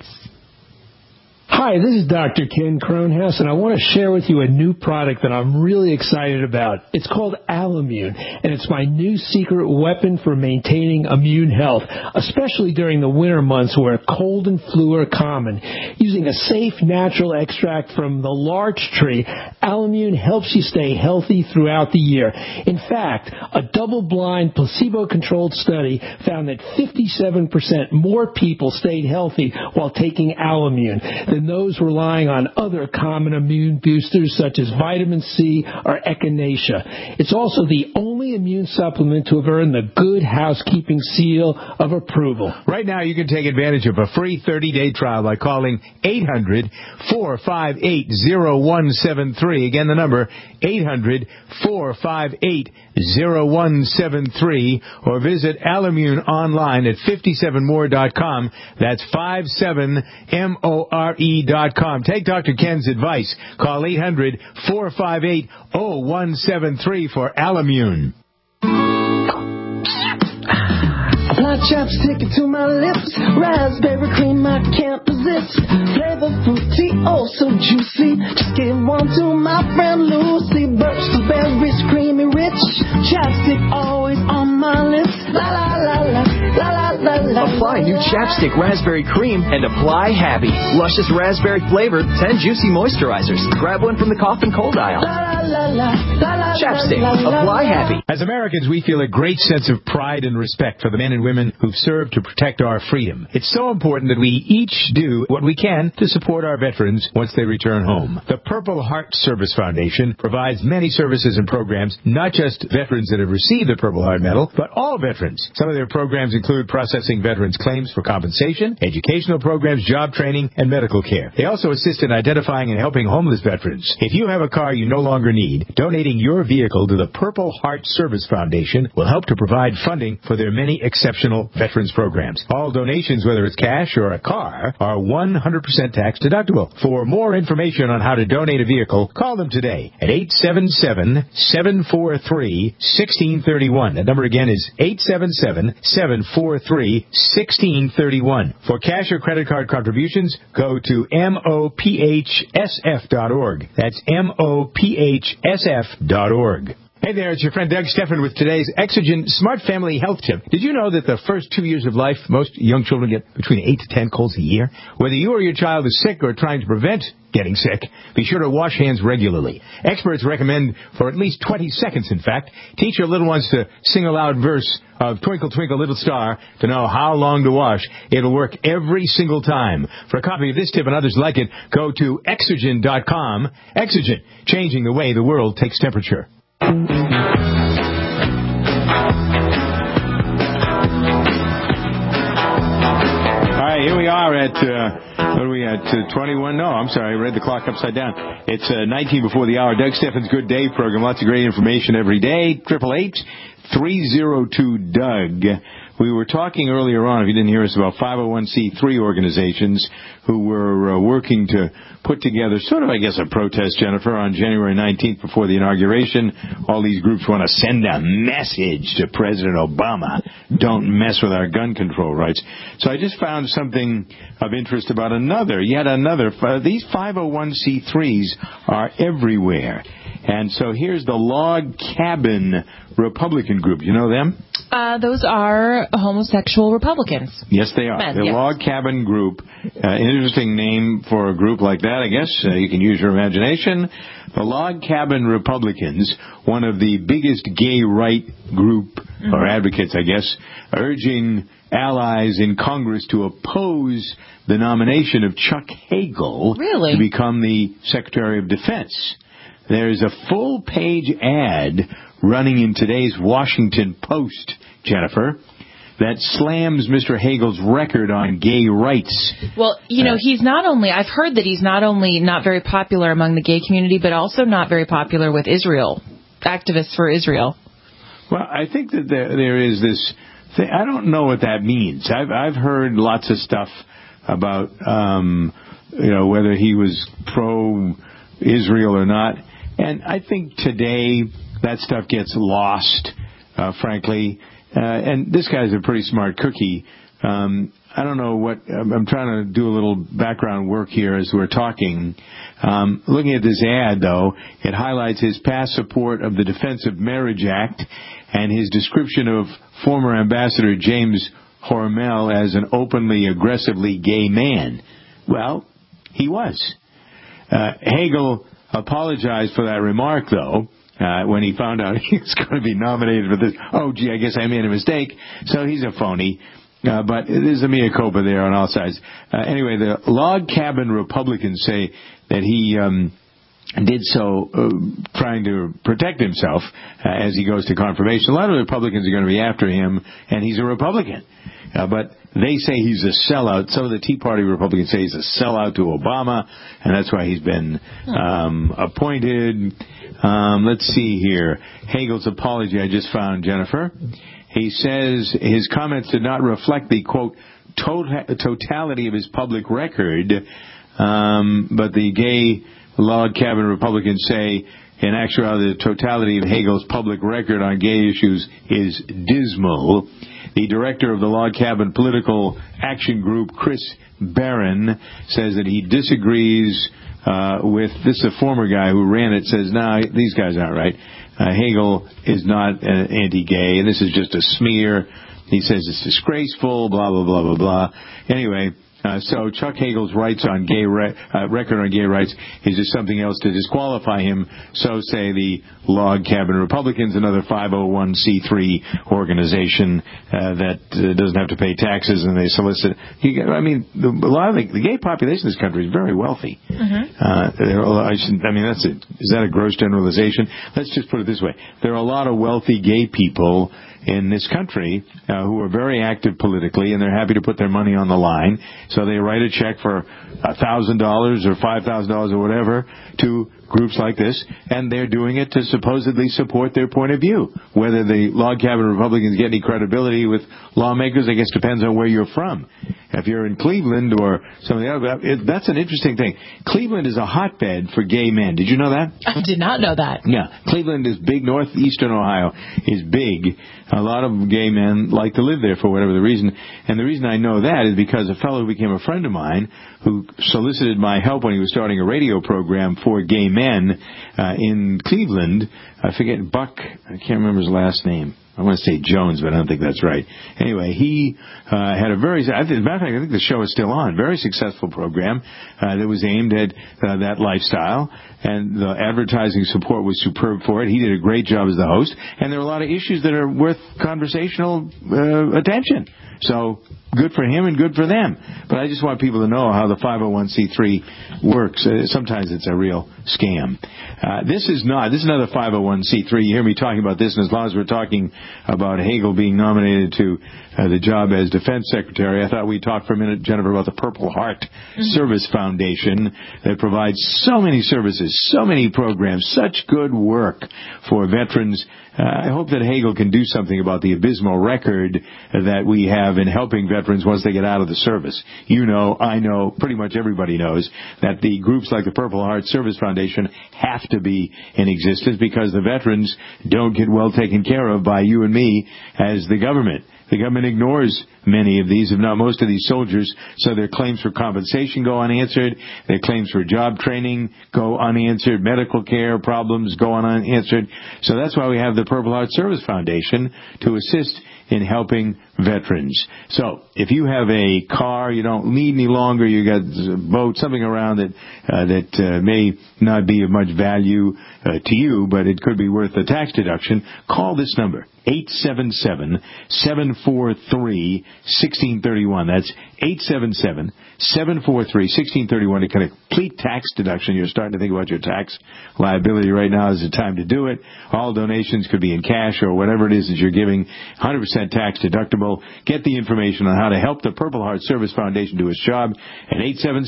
Hi, this is Dr. Ken Cronhouse, and I want to share with you a new product that I'm really excited about. It's called Alomune, and it's my new secret weapon for maintaining immune health, especially during the winter months where cold and flu are common. Using a safe, natural extract from the larch tree, Alomune helps you stay healthy throughout the year. In fact, a double-blind, placebo-controlled study found that 57% more people stayed healthy while taking Alomune than those relying on other common immune boosters such as vitamin C or echinacea. It's also the only immune supplement to have earned the Good Housekeeping seal of approval. Right now, you can take advantage of a free 30-day trial by calling 800-458-0173. Again, the number 800-458-0173, or visit Alomune online at 57more.com. That's 57more.com. Take Dr. Ken's advice. Call 800-458-0173 for Alomune. Apply chapstick to my lips. Raspberry cream I can't resist. Flavor fruity, oh so juicy. Just give one to my friend Lucy. Birch berries, creamy rich. Chapstick always on my lips. La la la la la la la la. Apply new chapstick raspberry cream and apply happy. Luscious raspberry flavored 10 juicy moisturizers. Grab one from the cough and cold aisle. Chapstick. Apply happy. As Americans, we feel a great sense of pride and respect for the men and women who've served to protect our freedom. It's so important that we each do what we can to support our veterans once they return home. The Purple Heart Service Foundation provides many services and programs, not just veterans that have received the Purple Heart Medal, but all veterans. Some of their programs include processing veterans' claims for compensation, educational programs, job training, and medical care. They also assist in identifying and helping homeless veterans. If you have a car you no longer need, donating your vehicle to the Purple Heart Service Foundation will help to provide funding for their many exceptional veterans programs. All donations, whether it's cash or a car, are 100% tax deductible. For more information on how to donate a vehicle, call them today at 877-743-1631. That number again is 877-743-1631. For cash or credit card contributions, go to MOPHSF.org. That's MOPHSF.org. Hey there, it's your friend Doug Stephan with today's Exogen Smart Family Health Tip. Did you know that the first 2 years of life, most young children get between 8 to 10 colds a year? Whether you or your child is sick or trying to prevent getting sick, be sure to wash hands regularly. Experts recommend for at least 20 seconds, in fact, teach your little ones to sing a loud verse of Twinkle, Twinkle, Little Star to know how long to wash. It'll work every single time. For a copy of this tip and others like it, go to Exogen.com. Exogen, changing the way the world takes temperature. All right, here we are at, what are we at, 21? No, I'm sorry, I read the clock upside down. It's 19 before the hour. Doug Stephan's Good Day program. Lots of great information every day. 888-302-DOUG. We were talking earlier on, if you didn't hear us, about 501c3 organizations who were working to put together sort of, I guess, a protest, Jennifer, on January 19th before the inauguration. All these groups want to send a message to President Obama. Don't mess with our gun control rights. So I just found something of interest about yet another. These 501c3s are everywhere. And so here's the Log Cabin Republican Group. You know them? Those are homosexual Republicans. Yes, they are. The Log Cabin Group. Interesting name for a group like that, I guess. You can use your imagination. The Log Cabin Republicans, one of the biggest gay right group, or advocates, I guess, urging allies in Congress to oppose the nomination of Chuck Hagel to become the Secretary of Defense. There's a full-page ad running in today's Washington Post, Jennifer, that slams Mr. Hagel's record on gay rights. Well, you know, I've heard that he's not only not very popular among the gay community, but also not very popular with Israel, activists for Israel. Well, I think that there is this thing. I don't know what that means. I've heard lots of stuff about, whether he was pro-Israel or not. And I think today that stuff gets lost, frankly. And this guy's a pretty smart cookie. I don't know what... I'm trying to do a little background work here as we're talking. Looking at this ad, though, it highlights his past support of the Defense of Marriage Act and his description of former Ambassador James Hormel as an openly, aggressively gay man. Well, he was. Hagel apologized for that remark, though, when he found out he was going to be nominated for this. Oh, gee, I guess I made a mistake. So he's a phony. But there's a mea culpa there on all sides. Anyway, the Log Cabin Republicans say that he did so trying to protect himself as he goes to confirmation. A lot of Republicans are going to be after him, and he's a Republican. But they say he's a sellout. Some of the Tea Party Republicans say he's a sellout to Obama, and that's why he's been appointed. Let's see here. Hagel's apology I just found, Jennifer. He says his comments did not reflect the, quote, totality of his public record, but the gay Log Cabin Republicans say, in actuality, the totality of Hagel's public record on gay issues is dismal. The director of the Log Cabin Political Action Group, Chris Barron, says that he disagrees with, this is a former guy who ran it, says, no, these guys aren't right. Hagel is not anti-gay, and this is just a smear. He says it's disgraceful, blah, blah, blah, blah, blah. Anyway, So Chuck Hagel's rights on record on gay rights is just something else to disqualify him. So say the Log Cabin Republicans, another 501c3 organization that doesn't have to pay taxes, and they solicit. A lot of the gay population in this country is very wealthy. Is that a gross generalization? Let's just put it this way. There are a lot of wealthy gay people in this country who are very active politically, and they're happy to put their money on the line. So they write a check for $1,000 or $5,000 or whatever to groups like this, and they're doing it to supposedly support their point of view. Whether the Log Cabin Republicans get any credibility with lawmakers, I guess depends on where you're from. If you're in Cleveland or something else, that's an interesting thing. Cleveland is a hotbed for gay men. Did you know that? I did not know that. Yeah. Cleveland is big. Northeastern Ohio is big. A lot of gay men like to live there for whatever the reason. And the reason I know that is because a fellow who became a friend of mine who solicited my help when he was starting a radio program for gay men in Cleveland, I forget, Buck, I can't remember his last name. I want to say Jones, but I don't think that's right. Anyway, he had a very, as a matter of fact, I think the show is still on, very successful program that was aimed at that lifestyle, and the advertising support was superb for it. He did a great job as the host, and there are a lot of issues that are worth conversational attention. So good for him and good for them. But I just want people to know how the 501c3 works. Sometimes it's a real scam. This is another 501c3. You hear me talking about this, and as long as we're talking about Hagel being nominated to the job as Defense Secretary, I thought we'd talk for a minute, Jennifer, about the Purple Heart Service Foundation that provides so many services, so many programs, such good work for veterans. I hope that Hagel can do something about the abysmal record that we have in helping veterans once they get out of the service. You know, I know, pretty much everybody knows that the groups like the Purple Heart Service Foundation have to be in existence because the veterans don't get well taken care of by you and me as the government. The government ignores many of these, if not most of these soldiers, so their claims for compensation go unanswered, their claims for job training go unanswered, medical care problems go unanswered. So that's why we have the Purple Heart Service Foundation to assist in helping veterans. So if you have a car you don't need any longer, you got a boat, something around that may not be of much value to you, but it could be worth a tax deduction, call this number, 877-743-1631. That's 877-743-1631 to get a complete tax deduction. You're starting to think about your tax liability right now. Is the time to do it. All donations could be in cash or whatever it is that you're giving, 100% tax deductible. Get the information on how to help the Purple Heart Service Foundation do its job at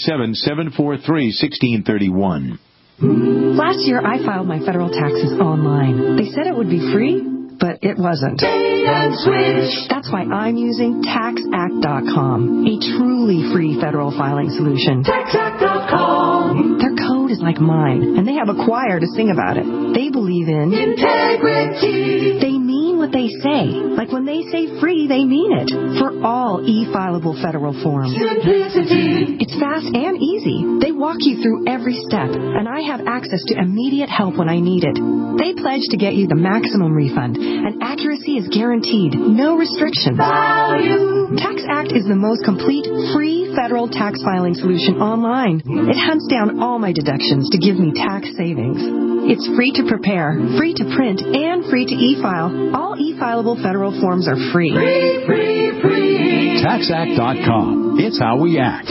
877-743-1631. Last year, I filed my federal taxes online. They said it would be free, but it wasn't. That's why I'm using TaxAct.com, a truly free federal filing solution. TaxAct.com. Their code is like mine, and they have a choir to sing about it. They believe in integrity. They mean what they say. Like when they say free, they mean it. For all e-filable federal forms. Simplicity. It's fast and easy. They walk you through every step, and I have access to immediate help when I need it. They pledge to get you the maximum refund, and accuracy is guaranteed. No restrictions. Value. TaxAct is the most complete free federal tax filing solution online. It hunts down all my deductions to give me tax savings. It's free to prepare, free to print, and free to e-file. All e-filable federal forms are free. Free. TaxAct.com. It's how we act.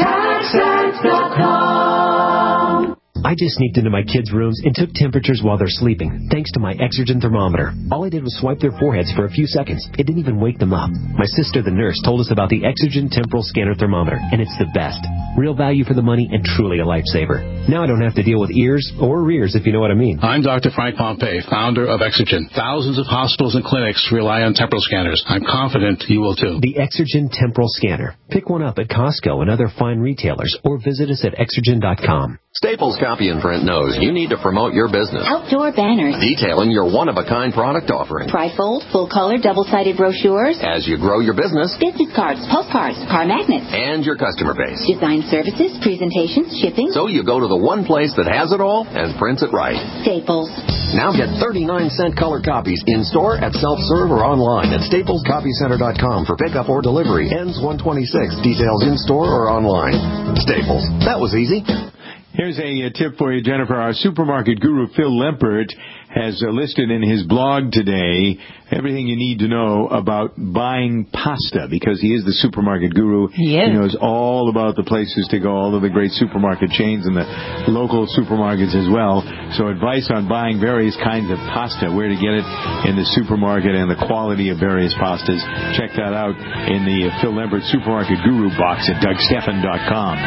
TaxAct.com. I just sneaked into my kids' rooms and took temperatures while they're sleeping, thanks to my Exergen thermometer. All I did was swipe their foreheads for a few seconds. It didn't even wake them up. My sister, the nurse, told us about the Exergen Temporal Scanner Thermometer, and it's the best. Real value for the money and truly a lifesaver. Now I don't have to deal with ears or rears, if you know what I mean. I'm Dr. Frank Pompey, founder of Exergen. Thousands of hospitals and clinics rely on temporal scanners. I'm confident you will too. The Exergen Temporal Scanner. Pick one up at Costco and other fine retailers, or visit us at Exergen.com. Staples Copy and Print knows you need to promote your business. Outdoor banners. Detailing your one-of-a-kind product offering. Trifold, full-color, double-sided brochures. As you grow your business. Business cards, postcards, car magnets. And your customer base. Design services, presentations, shipping. So you go to the one place that has it all and prints it right. Staples. Now get 39-cent color copies in-store, at self-serve, or online at staplescopycenter.com for pickup or delivery. Ends 1/26. Details in-store or online. Staples. That was easy. Here's a tip for you, Jennifer. Our supermarket guru, Phil Lempert, has listed in his blog today everything you need to know about buying pasta, because he is the supermarket guru. He knows all about the places to go, all of the great supermarket chains and the local supermarkets as well. So advice on buying various kinds of pasta, where to get it in the supermarket, and the quality of various pastas. Check that out in the Phil Lempert Supermarket Guru box at DougStephan.com.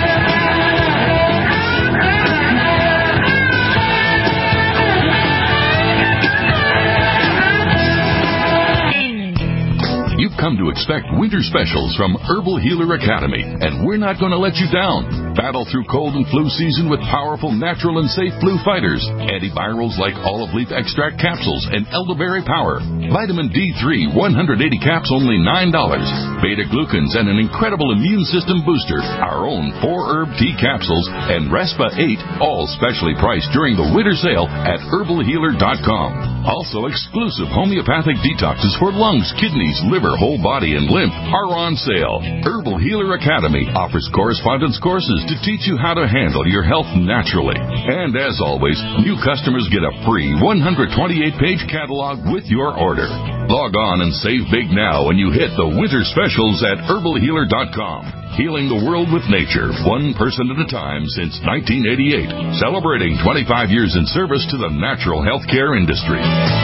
You've come to expect winter specials from Herbal Healer Academy, and we're not going to let you down. Battle through cold and flu season with powerful, natural, and safe flu fighters. Antivirals like olive leaf extract capsules and elderberry power. Vitamin D3, 180 caps, only $9. Beta-glucans and an incredible immune system booster. Our own 4-herb tea capsules and Respa 8, all specially priced during the winter sale at herbalhealer.com. Also, exclusive homeopathic detoxes for lungs, kidneys, liver, whole body, and lymph are on sale. Herbal Healer Academy offers correspondence courses to teach you how to handle your health naturally. And as always, new customers get a free 128-page catalog with your order. Log on and save big now when you hit the winter specials at herbalhealer.com. Healing the world with nature, one person at a time since 1988. Celebrating 25 years in service to the natural healthcare industry.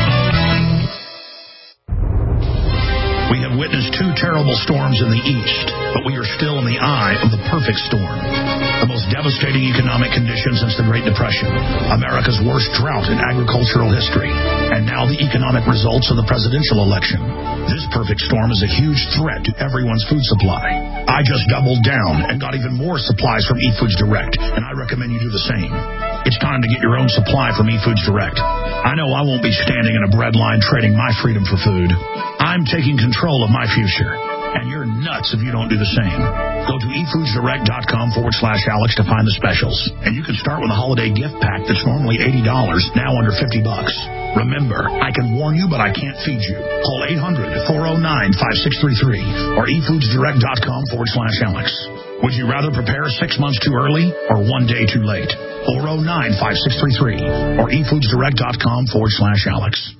We have witnessed 2 terrible storms in the east, but we are still in the eye of the perfect storm. The most devastating economic conditions since the Great Depression, America's worst drought in agricultural history, and now the economic results of the presidential election. This perfect storm is a huge threat to everyone's food supply. I just doubled down and got even more supplies from eFoods Direct, and I recommend you do the same. It's time to get your own supply from eFoods Direct. I know I won't be standing in a bread line trading my freedom for food. I'm taking control of my future, and you're nuts if you don't do the same. Go to eFoodsDirect.com/Alex to find the specials, and you can start with a holiday gift pack that's normally $80, now under $50. Remember, I can warn you, but I can't feed you. Call 800-409-5633 or eFoodsDirect.com/Alex. Would you rather prepare 6 months too early or 1 day too late? 409-5633 or eFoodsDirect.com/Alex.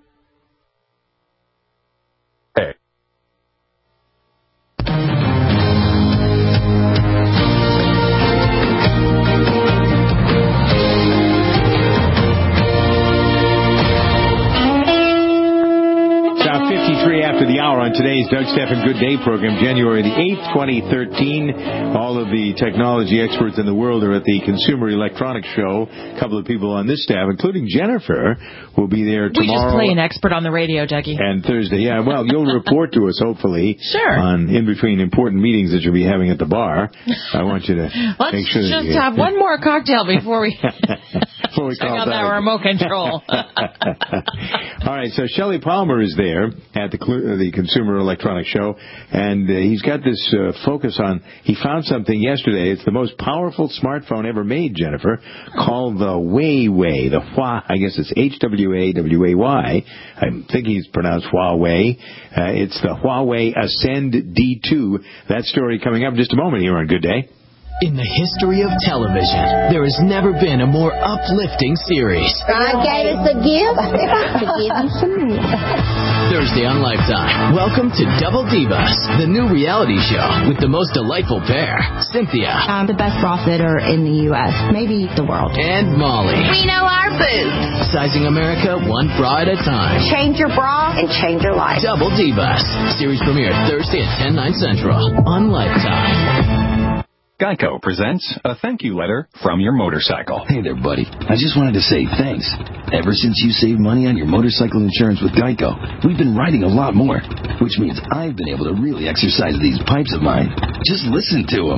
After the hour on today's Doug Stephan Good Day program, January the 8th, 2013. All of the technology experts in the world are at the Consumer Electronics Show. A couple of people on this staff, including Jennifer, will be there tomorrow. We just play an expert on the radio, Dougie. And Thursday. Yeah, well, you'll report to us, hopefully. Sure. On in between important meetings that you'll be having at the bar. I want you to make sure Let's just have one more cocktail before we... Before we check out that remote control. All right, so Shelley Palmer is there at the Consumer Electronics Show, and he's got this focus on, he found something yesterday. It's the most powerful smartphone ever made, Jennifer, called the Huawei. The Hua, I guess it's H-W-A-W-A-Y. I'm thinking it's pronounced Huawei. It's the Huawei Ascend D2. That story coming up in just a moment here on Good Day. In the history of television, there has never been a more uplifting series. God gave us a gift to give you some more. Thursday on Lifetime, welcome to Double Divas, the new reality show with the most delightful pair, Cynthia. I'm the best bra fitter in the U.S., maybe the world. And Molly. We know our boobs. Sizing America one bra at a time. Change your bra and change your life. Double Divas. Series premiere Thursday at 10, 9 Central on Lifetime. Geico presents a thank you letter from your motorcycle. Hey there, buddy. I just wanted to say thanks. Ever since you saved money on your motorcycle insurance with Geico, we've been riding a lot more, which means I've been able to really exercise these pipes of mine. Just listen to them.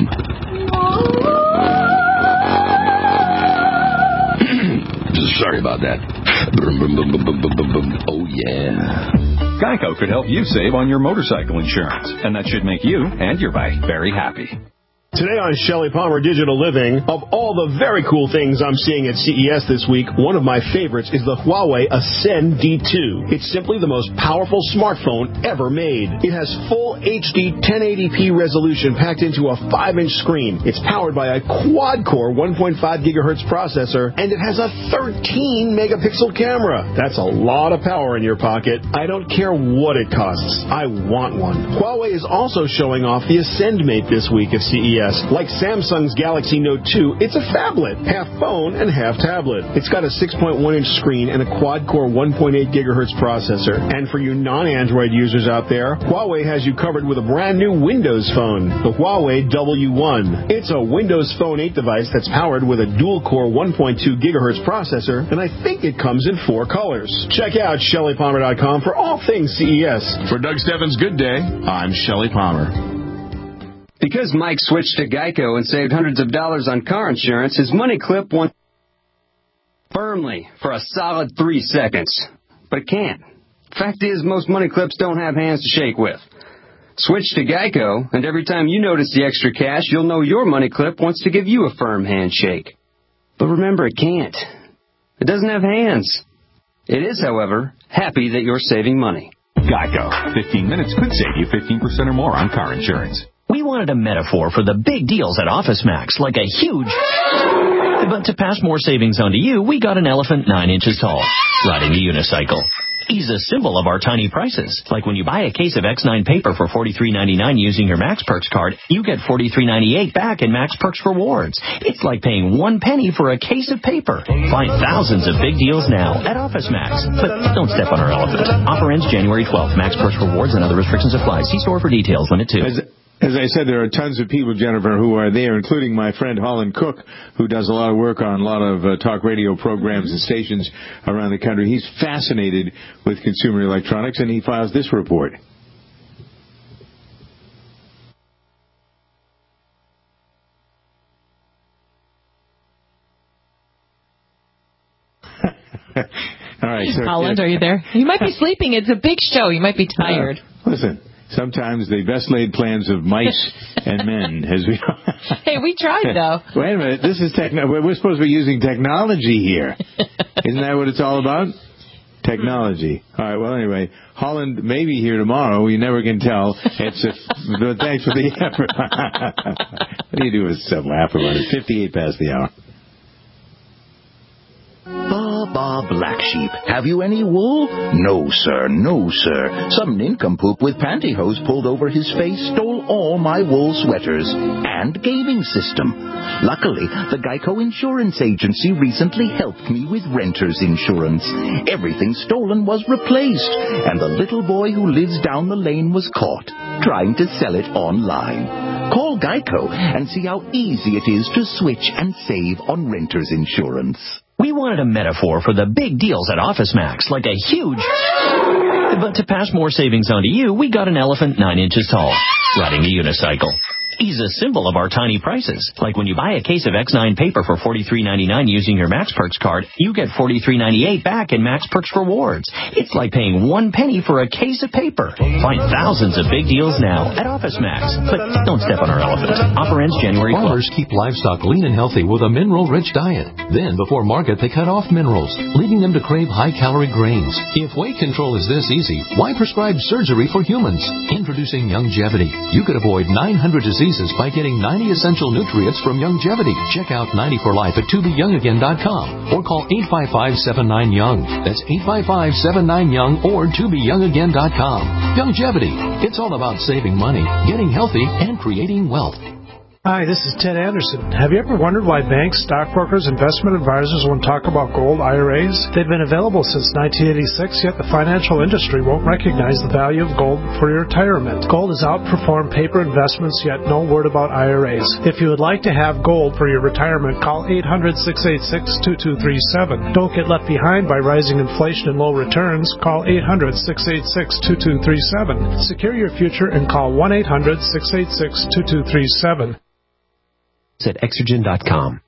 Sorry about that. Oh, yeah. Geico could help you save on your motorcycle insurance, and that should make you and your bike very happy. Today on Shelley Palmer Digital Living, of all the very cool things I'm seeing at CES this week, one of my favorites is the Huawei Ascend D2. It's simply the most powerful smartphone ever made. It has full HD 1080p resolution packed into a 5-inch screen. It's powered by a quad-core 1.5 gigahertz processor, and it has a 13-megapixel camera. That's a lot of power in your pocket. I don't care what it costs. I want one. Huawei is also showing off the Ascend Mate this week at CES. Like Samsung's Galaxy Note 2, it's a phablet, half phone and half tablet. It's got a 6.1-inch screen and a quad-core 1.8 gigahertz processor. And for you non-Android users out there, Huawei has you covered with a brand new Windows phone, the Huawei W1. It's a Windows Phone 8 device that's powered with a dual-core 1.2 gigahertz processor, and I think it comes in 4 colors. Check out ShelleyPalmer.com for all things CES. For Doug Stebbins' Good Day, I'm Shelley Palmer. Because Mike switched to Geico and saved hundreds of dollars on car insurance, his money clip went firmly for a solid 3 seconds. But it can't. Fact is, most money clips don't have hands to shake with. Switch to Geico, and every time you notice the extra cash, you'll know your money clip wants to give you a firm handshake. But remember, it can't. It doesn't have hands. It is, however, happy that you're saving money. Geico. 15 minutes could save you 15% or more on car insurance. We wanted a metaphor for the big deals at OfficeMax, like a huge... But to pass more savings on to you, we got an elephant 9 inches tall, riding a unicycle. He's a symbol of our tiny prices. Like when you buy a case of X9 paper for $43.99 using your Max Perks card, you get $43.98 back in Max Perks rewards. It's like paying 1 penny for a case of paper. Find thousands of big deals now at OfficeMax. But don't step on our elephant. Offer ends January 12th. Max Perks rewards and other restrictions apply. See store for details. Limit 2. As I said, there are tons of people, Jennifer, who are there, including my friend Holland Cook, who does a lot of work on a lot of talk radio programs and stations around the country. He's fascinated with consumer electronics, and he files this report. All right, so, Holland, are you there? You might be sleeping. It's a big show. You might be tired. Listen. Sometimes the best laid plans of mice and men, as we... Hey, we tried, though. Wait a minute. This is we're supposed to be using technology here. Isn't that what it's all about? Technology. All right, well, anyway, Holland may be here tomorrow. You never can tell. But thanks for the effort. What do you do with yourself? Laugh about it. 58 past the hour. Bah, black sheep. Have you any wool? No, sir, no, sir. Some nincompoop with pantyhose pulled over his face stole all my wool sweaters and gaming system. Luckily, the Geico Insurance Agency recently helped me with renter's insurance. Everything stolen was replaced, and the little boy who lives down the lane was caught trying to sell it online. Call Geico and see how easy it is to switch and save on renter's insurance. We wanted a metaphor for the big deals at OfficeMax, like a huge... But to pass more savings on to you, we got an elephant 9 inches tall, riding a unicycle. He's a symbol of our tiny prices. Like when you buy a case of X9 paper for $43.99 using your Max Perks card, you get $43.98 back in Max Perks rewards. It's like paying 1 penny for a case of paper. Find thousands of big deals now at OfficeMax. But don't step on our elephant. Offer ends January 12th. Farmers keep livestock lean and healthy with a mineral-rich diet. Then, before market, they cut off minerals, leaving them to crave high-calorie grains. If weight control is this easy, why prescribe surgery for humans? Introducing Youngevity. You could avoid 900 diseases by getting 90 essential nutrients from Youngevity. Check out 90 for Life at tobeyoungagain.com or call 855-79-YOUNG. That's 855-79-YOUNG or tobeyoungagain.com. Youngevity. It's all about saving money, getting healthy, and creating wealth. Hi, this is Ted Anderson. Have you ever wondered why banks, stockbrokers, investment advisors won't talk about gold IRAs? They've been available since 1986, yet the financial industry won't recognize the value of gold for your retirement. Gold has outperformed paper investments, yet no word about IRAs. If you would like to have gold for your retirement, call 800-686-2237. Don't get left behind by rising inflation and low returns. Call 800-686-2237. Secure your future and call 1-800-686-2237. At Exergen.com.